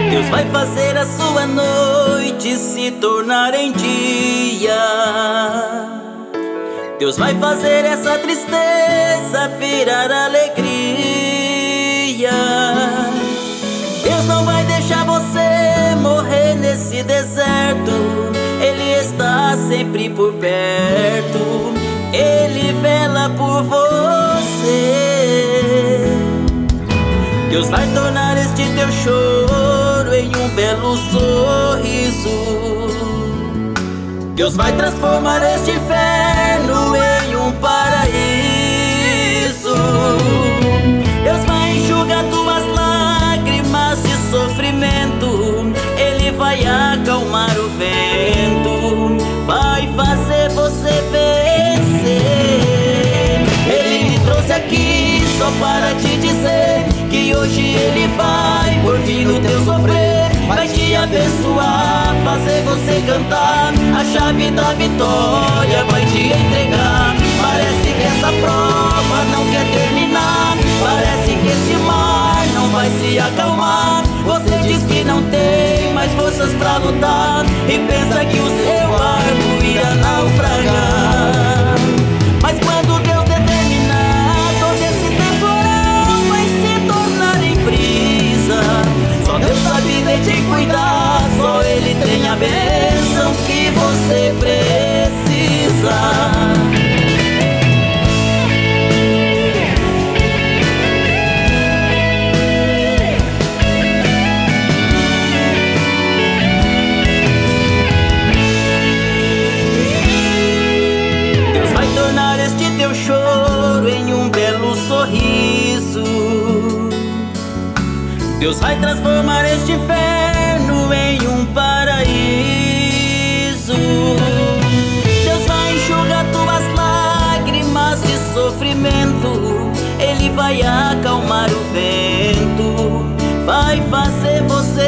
Deus vai fazer a sua noite se tornar em dia. Deus vai fazer essa tristeza virar alegria. Deus não vai deixar você morrer nesse deserto. Ele está sempre por perto. Ele vela por você. Deus vai tornar este teu choro em um belo sorriso. Deus vai transformar este inferno em um paraíso. Deus vai enxugar tuas lágrimas de sofrimento. Ele vai acalmar o vento, vai fazer você vencer. Ele me trouxe aqui só para te dizer que hoje Ele vai por fim no teu sofrer. Vai te abençoar, fazer você cantar. A chave da vitória vai te entregar. Parece que essa prova não quer terminar. Parece que esse mar não vai se acalmar. Você diz que não tem mais forças pra lutar e pensa que o seu barco irá naufragar. Mas quando Deus determinar, todo esse temporal vai se tornar em brisa. Só Deus sabe de te cuidar, só Ele tem a bênção que você precisa. Deus vai tornar este teu choro em um belo sorriso. Deus vai transformar este inferno em um paraíso. Deus vai enxugar tuas lágrimas de sofrimento. Ele vai acalmar o vento, vai fazer você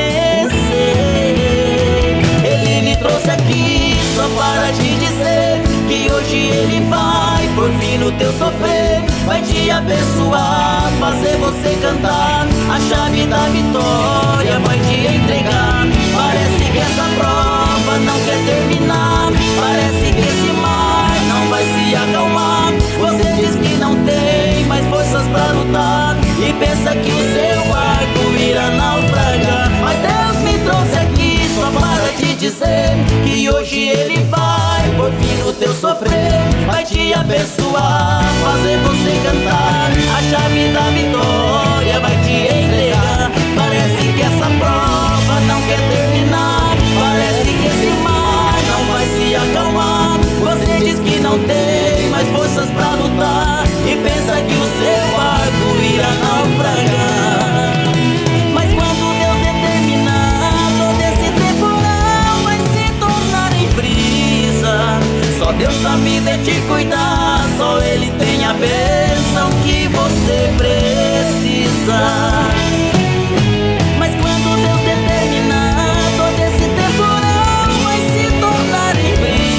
vencer. Ele me trouxe aqui só para te dizer que hoje Ele vai por fim no teu sofrer. Vai te abençoar, fazer você cantar. A chave da vitória vai te entregar. Parece que essa prova não quer terminar. Parece que esse mar não vai se acalmar. Você diz que não tem mais forças pra lutar e pensa que o seu barco irá naufragar. Mas Deus me trouxe aqui só para te dizer que hoje Ele vai por fim no teu sofrer. Vai te abençoar, fazer você cantar. A chave da vitória vai te entregar. Parece que essa prova não quer terminar. Parece que esse mar não vai se acalmar. Você diz que não tem mais forças pra lutar e pensa que o seu barco irá naufragar. Mas quando Deus determinar, todo esse temporal vai se tornar em brisa. Só Deus sabe de te cuidar, só Ele tem a bênção que você precisa. Mas quando Deus determinar, todo esse temporal vai se tornar em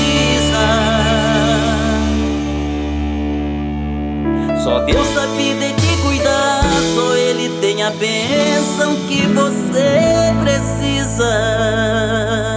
brisa. Só Deus sabe de te cuidar, só Ele tem a bênção que você precisa.